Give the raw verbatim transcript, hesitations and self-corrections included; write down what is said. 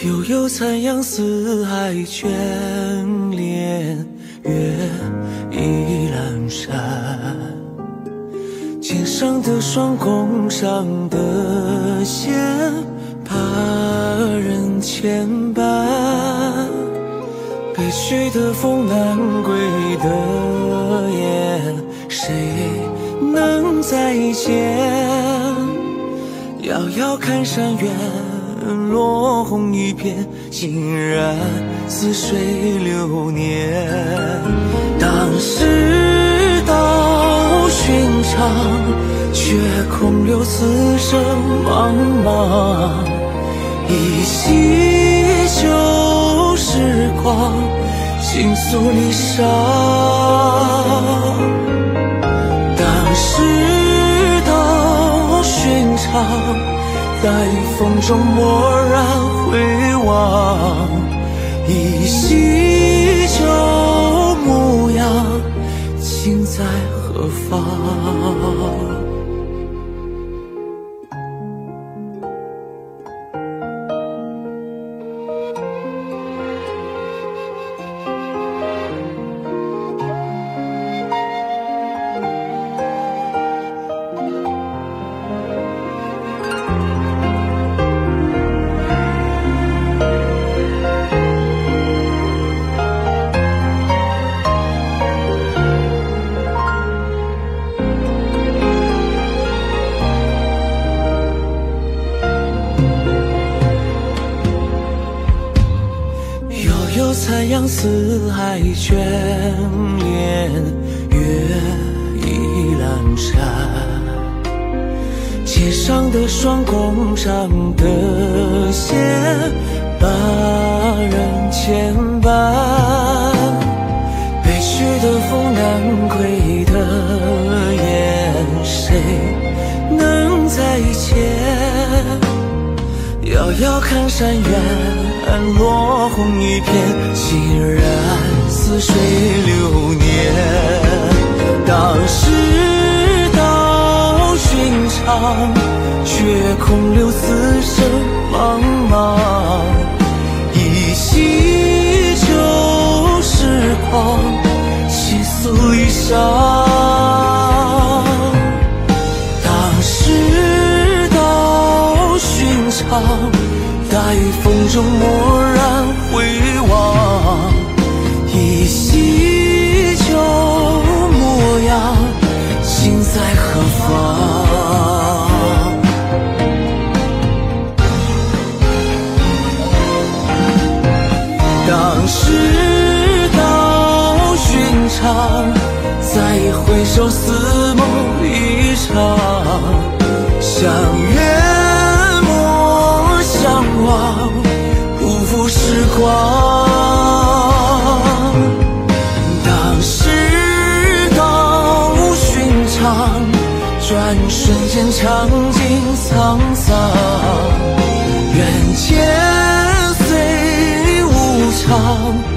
悠悠残阳，四海眷恋，月已阑珊。肩上的霜，弓上的弦，怕人牵绊。北去的风，南归的雁，谁能再见？遥遥看山远，落红一片，竟然似水流年。当世道寻常，却空留此生茫茫。依稀旧时光，倾诉离殇。当世道寻常，在风中蓦然回望，依稀旧模样，今在何方？残阳，四海眷恋，月已阑珊。肩上的霜，弓上的弦，把人牵绊。北去的风，南归的雁，谁能再见？遥遥看山远，落红一片，竟然似水流年。当世道寻常，却空留此生茫茫。依稀旧时光，倾诉离殇。当世道寻常，在风中蓦然回望，依稀旧模样，今在何方？当世道寻常，再回首，似梦一场。相约相望，不负时光。当世道寻常，转瞬间尝尽沧桑。人间虽无常，